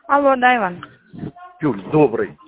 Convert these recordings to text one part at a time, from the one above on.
Алло, да, Иван. Юль, добрый.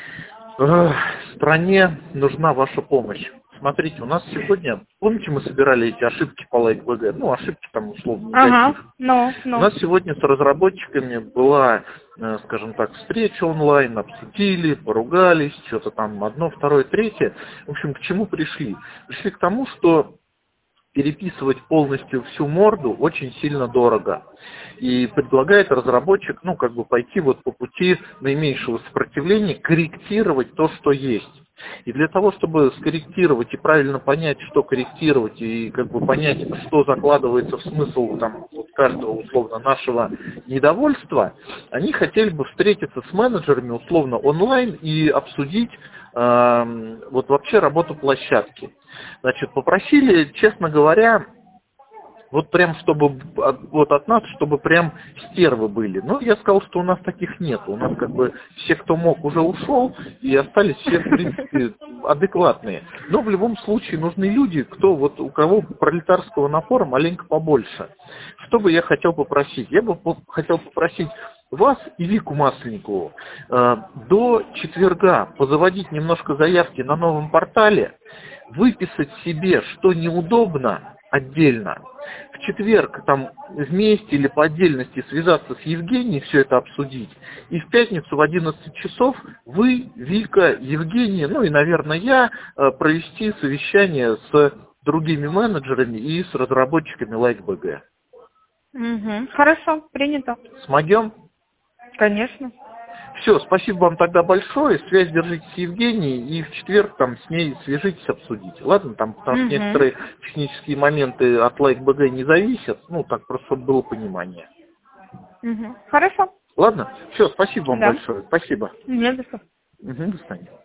Стране нужна ваша помощь. Смотрите, у нас сегодня, помните, мы собирали эти ошибки по LikeBG, ну, ошибки там условно негатив. Ага, У нас сегодня с разработчиками была, скажем так, встреча онлайн, обсудили, поругались, что-то там одно, второе, третье. В общем, к чему пришли? Пришли к тому, что переписывать полностью всю морду очень сильно дорого. И предлагает разработчик, ну, как бы пойти вот по пути наименьшего сопротивления, корректировать то, что есть. И для того, чтобы скорректировать и правильно понять, что корректировать, и как бы понять, что закладывается в смысл там, вот каждого условно нашего недовольства, они хотели бы встретиться с менеджерами условно онлайн и обсудить вот вообще работу площадки. Значит, попросили, честно говоря, вот прям, чтобы вот от нас, чтобы прям стервы были. Но я сказал, что у нас таких нет. У нас как бы все, кто мог, уже ушел, и остались все, в принципе, адекватные. Но в любом случае нужны люди, кто вот у кого пролетарского напора маленько побольше. Что бы я хотел попросить? Я бы хотел попросить вас и Вику Масленникову до четверга позаводить немножко заявки на новом портале, выписать себе, что неудобно, отдельно. В четверг там вместе или по отдельности связаться с Евгенией, все это обсудить. И в пятницу в 11 часов вы, Вика, Евгений, ну и, наверное, я, провести совещание с другими менеджерами и с разработчиками LikeBG. Угу. Хорошо, принято. Смогем? Конечно. Все, спасибо вам тогда большое. Связь держите с Евгенией и в четверг там с ней свяжитесь, обсудите. Ладно, там, потому что некоторые технические моменты от LikeBG не зависят. Ну, так просто, чтобы было понимание. Хорошо. Ладно? Все, спасибо вам Да. большое. Спасибо. Не за что. До свидания.